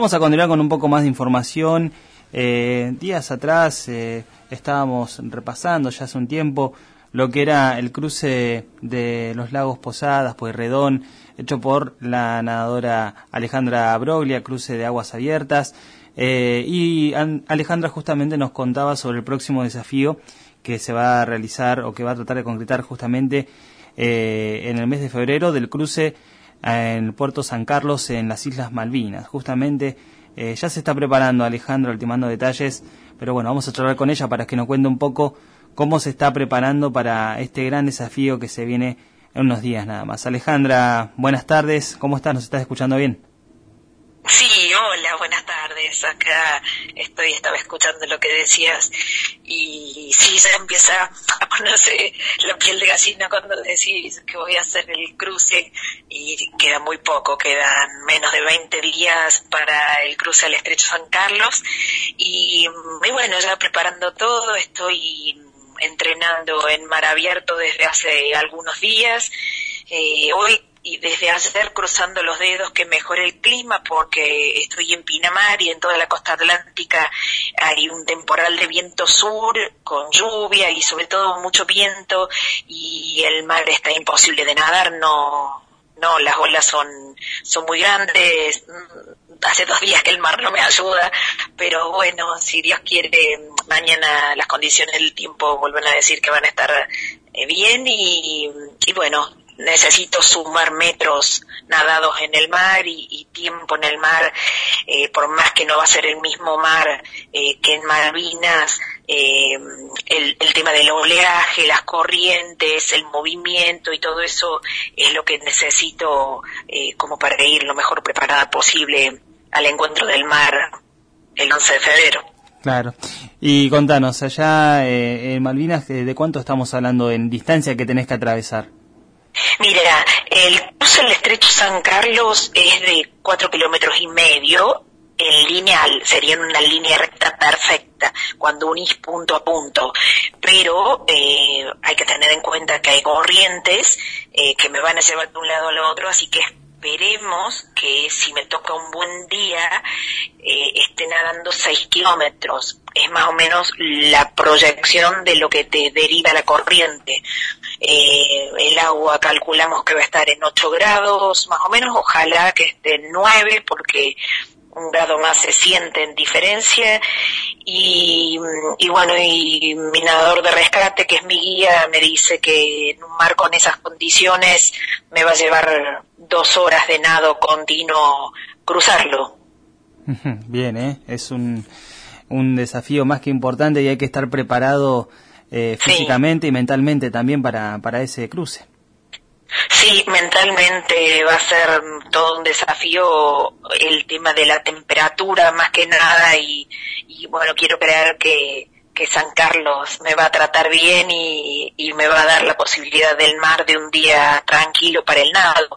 Vamos a continuar con un poco más de información. Días atrás estábamos repasando ya hace un tiempo lo que era el cruce de los lagos Posadas, Pueyrredón, hecho por la nadadora Alejandra Broglia, cruce de aguas abiertas. Y Alejandra justamente nos contaba sobre el próximo desafío que se va a realizar o que va a tratar de concretar justamente en el mes de febrero del cruce en el puerto San Carlos en las Islas Malvinas. Justamente ya se está preparando Alejandra, ultimando detalles, pero bueno, vamos a charlar con ella para que nos cuente un poco cómo se está preparando para este gran desafío que se viene en unos días nada más. Alejandra, buenas tardes, ¿cómo estás? ¿Nos estás escuchando bien? Sí, hola, buenas tardes. Acá estaba escuchando lo que decías y sí, ya empieza a ponerse la piel de gallina cuando decís que voy a hacer el cruce y queda muy poco, quedan menos de 20 días para el cruce al Estrecho San Carlos y bueno, ya preparando todo, estoy entrenando en mar abierto desde hace algunos días. Hoy y desde ayer cruzando los dedos que mejore el clima porque estoy en Pinamar y en toda la costa atlántica hay un temporal de viento sur con lluvia y sobre todo mucho viento y el mar está imposible de nadar, no, las olas son muy grandes. Hace 2 días que el mar no me ayuda, pero bueno, si Dios quiere, mañana las condiciones del tiempo vuelven a decir que van a estar bien y bueno, necesito sumar metros nadados en el mar y tiempo en el mar, por más que no va a ser el mismo mar que en Malvinas, el tema del oleaje, las corrientes, el movimiento y todo eso es lo que necesito como para ir lo mejor preparada posible al encuentro del mar el 11 de febrero. Claro. Y contanos, allá en Malvinas, ¿de cuánto estamos hablando en distancia que tenés que atravesar? Mira, el cruce del Estrecho San Carlos es de 4,5 kilómetros, en lineal, sería una línea recta perfecta, cuando unís punto a punto, pero hay que tener en cuenta que hay corrientes que me van a llevar de un lado al otro, así que esperemos que si me toca un buen día esté nadando 6 kilómetros. Es más o menos la proyección de lo que te deriva la corriente. El agua calculamos que va a estar en 8 grados, más o menos, ojalá que esté en 9, porque 1 grado más se siente en diferencia. Y bueno, y mi nadador de rescate, que es mi guía, me dice que en un mar con esas condiciones me va a llevar 2 horas de nado continuo cruzarlo. Bien, es un desafío más que importante y hay que estar preparado físicamente y mentalmente también para ese cruce. Sí, mentalmente va a ser todo un desafío el tema de la temperatura más que nada y bueno, quiero creer que San Carlos me va a tratar bien y me va a dar la posibilidad del mar de un día tranquilo para el nado.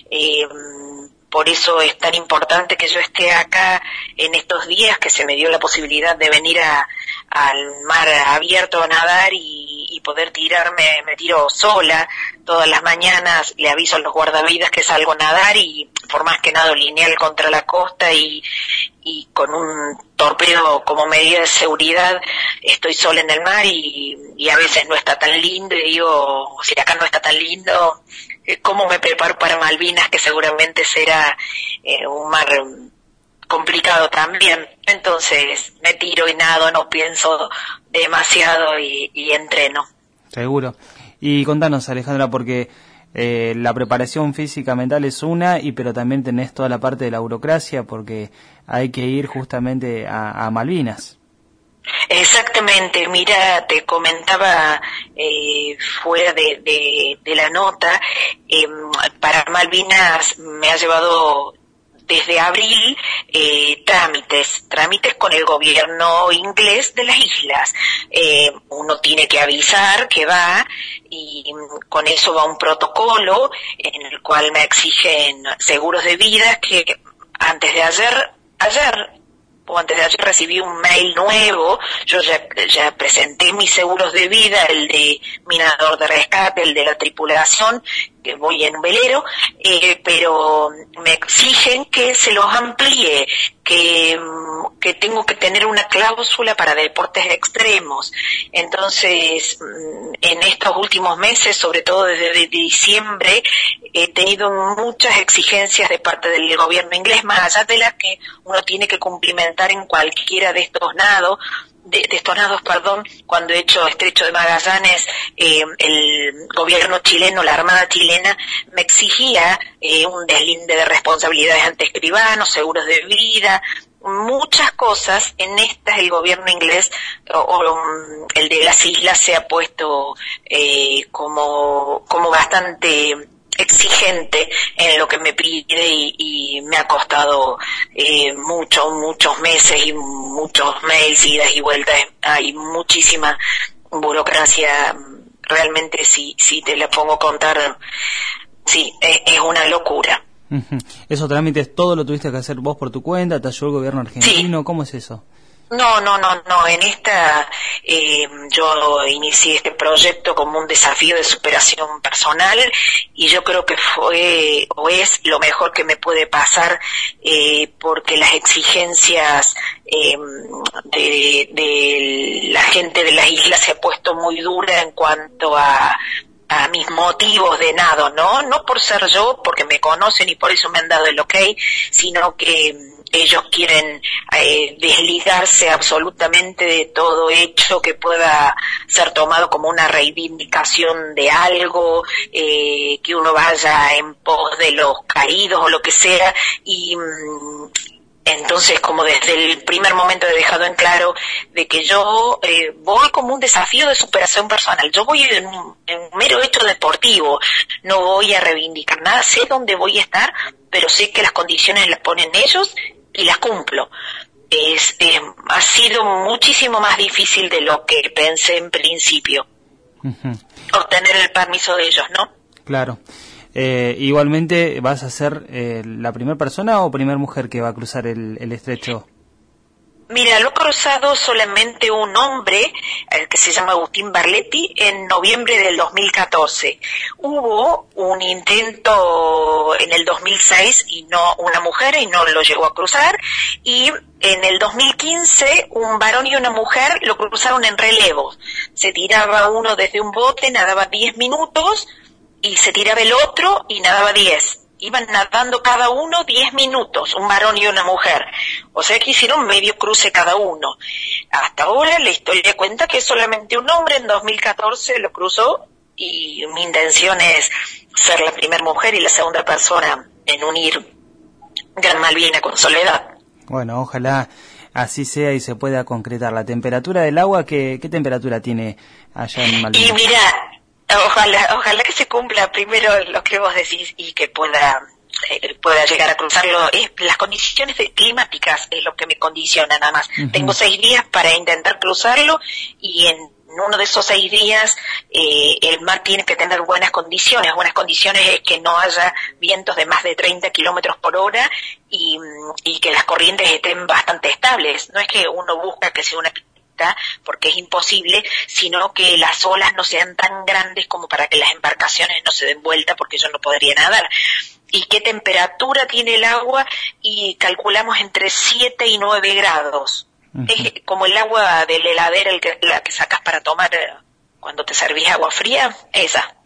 Por eso es tan importante que yo esté acá en estos días, que se me dio la posibilidad de venir al mar abierto a nadar y poder tirarme. Me tiro sola todas las mañanas, le aviso a los guardavidas que salgo a nadar y por más que nado lineal contra la costa y con un torpedo como medida de seguridad, estoy sola en el mar y a veces no está tan lindo y digo, si acá no está tan lindo, ¿cómo me preparo para Malvinas, que seguramente será un mar complicado también? Entonces me tiro y nado, no pienso demasiado y entreno. Seguro. Y contanos, Alejandra, porque la preparación física mental es una, pero también tenés toda la parte de la burocracia, porque hay que ir justamente a Malvinas. Exactamente, mira, te comentaba fuera de la nota, para Malvinas me ha llevado desde abril trámites con el gobierno inglés de las islas. Uno tiene que avisar que va y con eso va un protocolo en el cual me exigen seguros de vida que antes de ayer recibí un mail nuevo. Yo ya presenté mis seguros de vida, el de mi nadador de rescate, el de la tripulación, que voy en un velero, pero me exigen que se los amplíe, que tengo que tener una cláusula para deportes extremos. Entonces, en estos últimos meses, sobre todo desde diciembre, he tenido muchas exigencias de parte del gobierno inglés, más allá de las que uno tiene que cumplimentar en cualquiera de estos nados, cuando he hecho Estrecho de Magallanes, el gobierno chileno, la Armada chilena, me exigía un deslinde de responsabilidades ante escribanos, seguros de vida, muchas cosas. En estas el gobierno inglés el de las islas se ha puesto como bastante exigente en lo que me pide y me ha costado muchos meses y muchos mails, idas y vueltas. Hay muchísima burocracia, realmente si te la pongo a contar, sí, es una locura. ¿Esos trámites todo lo tuviste que hacer vos por tu cuenta? ¿Te ayudó el gobierno argentino? Sí. ¿Cómo es eso? No, en esta yo inicié este proyecto como un desafío de superación personal y yo creo que fue o es lo mejor que me puede pasar, porque las exigencias de la gente de las islas se ha puesto muy dura en cuanto a mis motivos de nado, no por ser yo, porque me conocen y por eso me han dado el okay, sino que ellos quieren desligarse absolutamente de todo hecho que pueda ser tomado como una reivindicación de algo, que uno vaya en pos de los caídos o lo que sea, y entonces, como desde el primer momento he dejado en claro de que yo voy como un desafío de superación personal. Yo voy en un mero hecho deportivo, no voy a reivindicar nada, sé dónde voy a estar, pero sé que las condiciones las ponen ellos y las cumplo. Ha sido muchísimo más difícil de lo que pensé en principio, obtener el permiso de ellos, ¿no? Claro. Igualmente, ¿vas a ser la primera persona o primera mujer que va a cruzar el estrecho? Mira, lo ha cruzado solamente un hombre, que se llama Agustín Barletti, en noviembre del 2014. Hubo un intento en el 2006 y no una mujer y no lo llegó a cruzar, y en el 2015 un varón y una mujer lo cruzaron en relevos. Se tiraba uno desde un bote, nadaba 10 minutos, y se tiraba el otro y nadaba 10. Iban nadando cada uno 10 minutos, un varón y una mujer. O sea que hicieron medio cruce cada uno. Hasta ahora la historia cuenta que solamente un hombre en 2014 lo cruzó, y mi intención es ser la primera mujer y la segunda persona en unir Gran Malvina con Soledad. Bueno, ojalá así sea y se pueda concretar. La temperatura del agua, ¿qué temperatura tiene allá en Malvinas? Y mira, Ojalá que se cumpla primero lo que vos decís y que pueda llegar a cruzarlo. Las condiciones climáticas es lo que me condiciona nada más. Tengo 6 días para intentar cruzarlo, y en uno de esos 6 días el mar tiene que tener buenas condiciones. Buenas condiciones es que no haya vientos de más de 30 kilómetros por hora y que las corrientes estén bastante estables. No es que uno busca que sea una porque es imposible, sino que las olas no sean tan grandes como para que las embarcaciones no se den vuelta, porque yo no podría nadar. ¿Y qué temperatura tiene el agua? Y calculamos entre 7 y 9 grados. Es como el agua de la heladera, la que sacas para tomar cuando te servís agua fría, esa.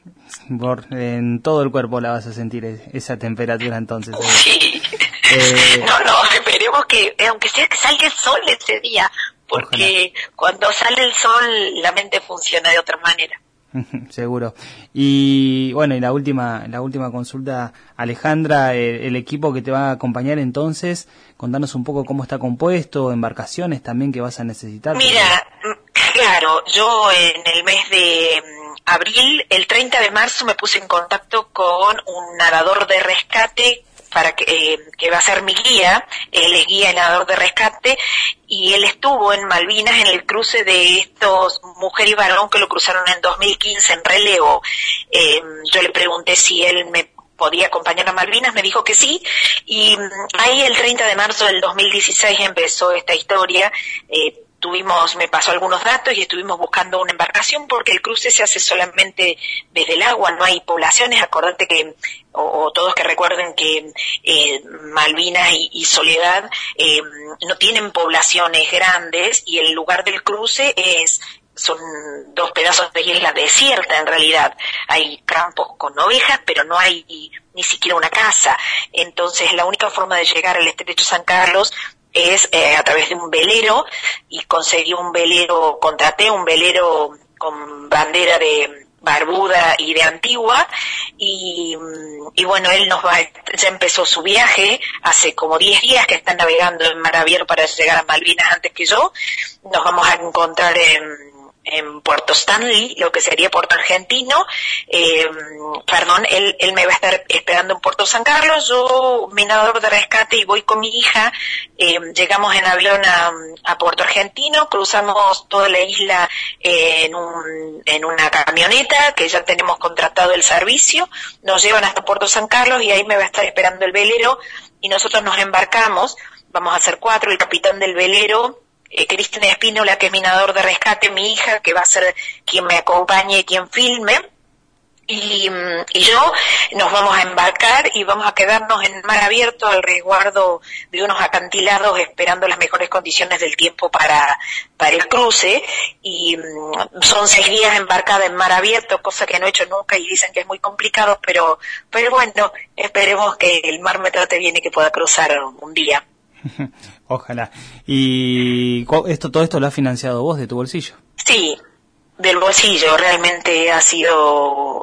En todo el cuerpo la vas a sentir esa temperatura entonces. Sí. No, esperemos que, aunque sea que salga el sol ese día, porque ojalá. Cuando sale el sol la mente funciona de otra manera. Seguro. Y bueno, y la última consulta, Alejandra, el equipo que te va a acompañar entonces, contanos un poco cómo está compuesto, embarcaciones también que vas a necesitar. Mira, claro, yo en el mes de abril, el 30 de marzo me puse en contacto con un nadador de rescate para que va a ser mi guía. Él es guía y nadador de rescate, y él estuvo en Malvinas en el cruce de estos mujer y varón que lo cruzaron en 2015 en relevo. Yo le pregunté si él me podía acompañar a Malvinas, me dijo que sí, y ahí el 30 de marzo del 2016 empezó esta historia. me pasó algunos datos y estuvimos buscando una embarcación porque el cruce se hace solamente desde el agua, no hay poblaciones. Acordate que, o todos que recuerden que Malvinas y Soledad no tienen poblaciones grandes y el lugar del cruce son 2 pedazos de isla desierta en realidad. Hay campos con ovejas, pero no hay ni siquiera una casa. Entonces la única forma de llegar al Estrecho San Carlos es a través de un velero, y contraté un velero con bandera de Barbuda y de Antigua, y bueno, él ya empezó su viaje hace como 10 días que está navegando en mar abierto para llegar a Malvinas antes que yo. Nos vamos a encontrar en Puerto Stanley, lo que sería Puerto Argentino. Él me va a estar esperando en Puerto San Carlos, yo minador de rescate y voy con mi hija. Llegamos en avión a Puerto Argentino, cruzamos toda la isla en una camioneta que ya tenemos contratado el servicio, nos llevan hasta Puerto San Carlos y ahí me va a estar esperando el velero y nosotros nos embarcamos. Vamos a ser 4, el capitán del velero, Cristina Espínola, que es minador de rescate, mi hija, que va a ser quien me acompañe y quien filme, y yo. Nos vamos a embarcar y vamos a quedarnos en mar abierto al resguardo de unos acantilados esperando las mejores condiciones del tiempo para el cruce, y son 6 días embarcada en mar abierto, cosa que no he hecho nunca y dicen que es muy complicado, pero bueno, esperemos que el mar me trate bien y que pueda cruzar un día. Ojalá. ¿Y todo esto lo has financiado vos de tu bolsillo? Sí, del bolsillo. Realmente ha sido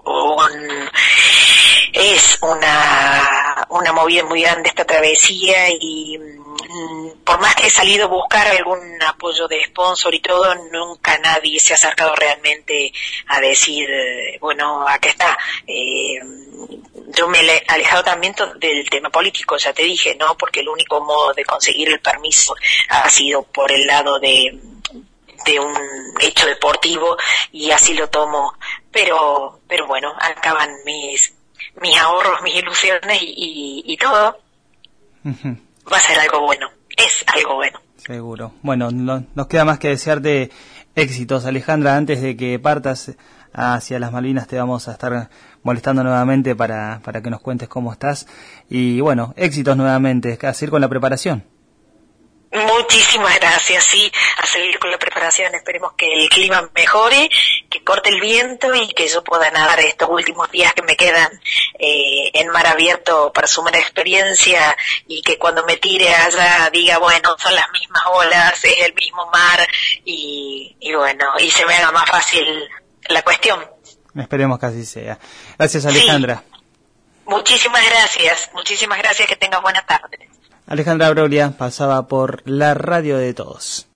es una movida muy grande esta travesía, y por más que he salido a buscar algún apoyo de sponsor y todo, nunca nadie se ha acercado realmente a decir, bueno, acá está. Yo me he alejado también del tema político, ya te dije, ¿no? Porque el único modo de conseguir el permiso ha sido por el lado de un hecho deportivo, y así lo tomo. Pero bueno, acaban mis ahorros, mis ilusiones y todo. Va a ser algo bueno, es algo bueno. Seguro. Bueno, nos queda más que desearte éxitos, Alejandra. Antes de que partas hacia las Malvinas te vamos a estar molestando nuevamente para que nos cuentes cómo estás, y bueno, éxitos nuevamente, a seguir con la preparación. Muchísimas gracias, sí, a seguir con la preparación. Esperemos que el clima mejore, que corte el viento y que yo pueda nadar estos últimos días que me quedan en mar abierto para sumar experiencia, y que cuando me tire allá diga, bueno, son las mismas olas, es el mismo mar, y bueno, y se me haga más fácil la cuestión. Esperemos que así sea. Gracias, Alejandra. Sí. Muchísimas gracias, que tengas buena tarde. Alejandra Broglia pasaba por la radio de todos.